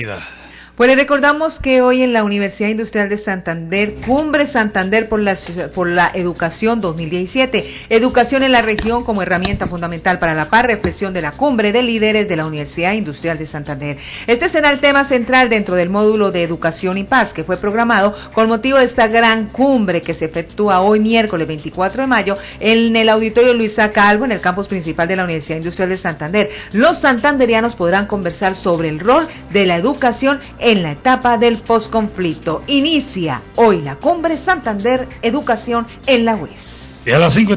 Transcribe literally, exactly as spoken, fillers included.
Pues le recordamos que hoy en la Universidad Industrial de Santander, Cumbre Santander por la, por la Educación dos mil diecisiete, educación en la región como herramienta fundamental para la paz, reflexión de la cumbre de líderes de la Universidad Industrial de Santander. Este será el tema central dentro del módulo de Educación y Paz que fue programado con motivo de esta gran cumbre que se efectúa hoy miércoles veinticuatro de mayo en el Auditorio Luisa Calvo en el campus principal de la Universidad Industrial de Santander. Los santanderianos podrán conversar sobre el rol de la educación en la etapa del posconflicto. Inicia hoy la Cumbre Santander Educación en la U I S. Y a las cinco